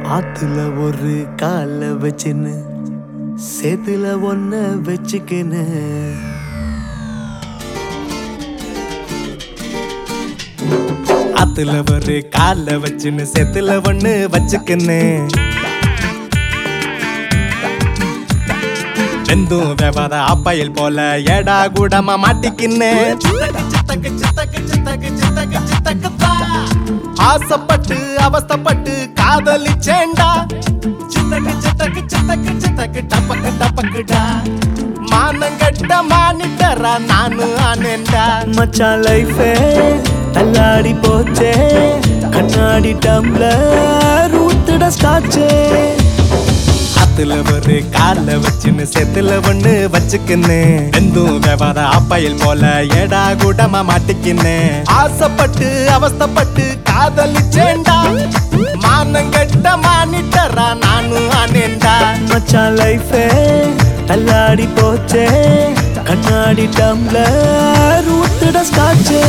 ஆத்துல ஒரு கால வச்சுன்னு சேத்துல ஒன்ன வச்சுக்கின்னு ஆத்துல ஒரு கால வச்சுன்னு சேத்துல ஒண்ணு வச்சுக்கின்னு எந்தும் விவாத அப்பையில் போல ஏடா கூடமா மாட்டிக்கின்னு ஆசைப்பட்டு அவஸ்தப்பட்டு காதலிச்சேண்டா சித்தக்கு சித்தக்கு சித்தக்கு சித்தக்கு டப்பக்கு டப்பக்குடா மானங்கட்ட மானிட்டரா நானு ஆனேண்டா மச்சான் லைஃபே தள்ளாடி போச்சே கண்ணாடி டம்ளர் ஊத்துட ஸ்காட்சே ஆத்துல ஒரு கால வச்சுன்னு சேத்துல ஒண்ணு வச்சுக்கின்னு எந்தும் விவாத அப்பையில் போல ஏடா கூடமா மாட்டிக்கின்னு ஆசைப்பட்டு அவஸ்தப்பட்டு காதலிச்சேண்டா மானங்கட்ட மானிட்டரா நானு ஆனேண்டா மச்சான் லைஃபே தள்ளாடி போச்சே கண்ணாடி டம்ளர் ஊத்துட ஸ்காட்சே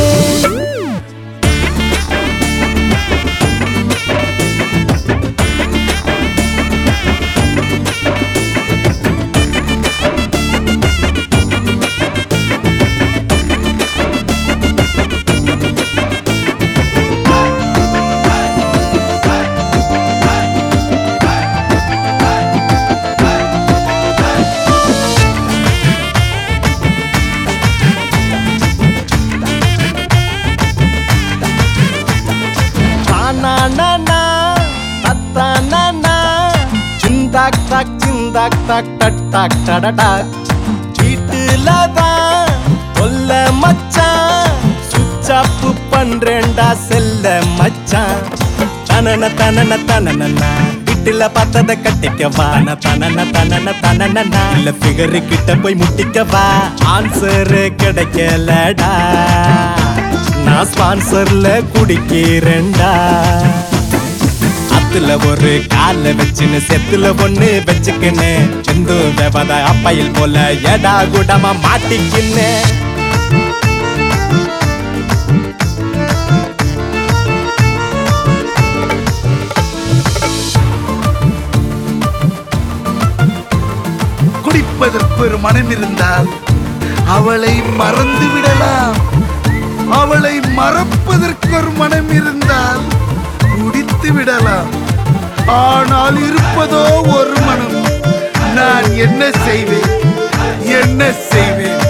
சிந்தாக் தாக் சிந்தாக் தாக் டக் டாக் டடடாக் வீட்டுலதான் கொல்ல மச்சான் சுவிட்ச் ஆஃப் பண்றேன்டா செல்ல மச்சான் தனன தனன தனனா வீட்டுல பார்த்தத கட்டிக்கவா தனன தனன தனனா இல்ல ஃபிகர் கிட்ட போய் முட்டிக்கவா ஆன்சர் கிடைக்கலடா நான் ஸ்பான்சர்ல குடிக்கிறேன்டா ஆத்துல ஒரு கால வச்சுன்னு செத்துல ஒண்ணு வச்சுக்கின்னு எந்த விவாத அப்பையில் போல ஏடா கூடமா மாட்டிக்கின்னு குடிப்பதற்கு ஒரு மனம் இருந்தால் அவளை மறந்து விடலாம். அவளை மறப்பதற்கு ஒரு மனம் இருந்தால் குடித்து விடலாம். ஆனால் இருப்பதோ ஒரு மனம். நான் என்ன செய்வேன் என்ன செய்வேன்?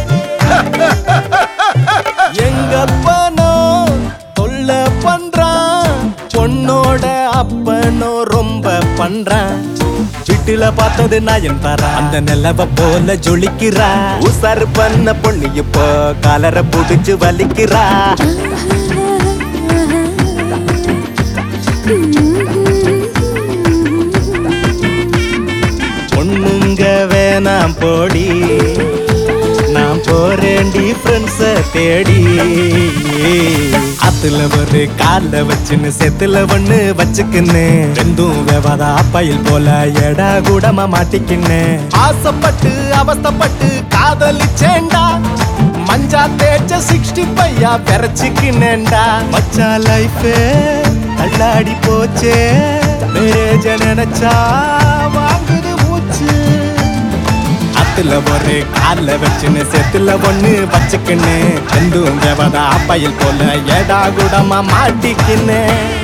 எங்க அப்பனோ தொல்ல பண்றான், பொண்ணோட அப்பனோ ரொம்ப பண்றான். வீட்டுல பார்த்தது நாயன் தரா அந்த நிலவ போல ஜொலிக்கிறா. உசாரு பண்ண பொண்ணு இப்போ காலரை புடிச்சு வலிக்கிறா. பொண்ணுங்க வேணாம் போடி, நான் போறேன்டி ஃப்ரெண்ட்ஸ தேடி. ஆத்துல ஒரு கால வச்சுன்னு செத்துல ஒண்ணு வச்சுக்கின்னு ரெண்டும் விவாத அப்பையில் போல எடா கூடமா மாட்டிக்கின்னு ஆசைப்பட்டு அவஸ்தப்பட்டு காதலிச்சேண்டா. மஞ்சா தேய்ச்ச 65 பெறச்சிக்கினேண்டா. மச்சா லைஃபே தள்ளாடி போச்சே, மேரேஜ நினைச்சா வாங்குது மூச்சு. ஆத்துல ஒரு கால வச்சுன்னு செத்துல ஒண்ணு வச்சுக்கின்னு ரெண்டும் விவாத அப்பையில் போல ஏடா கூடமா மாட்டிக்கின்னு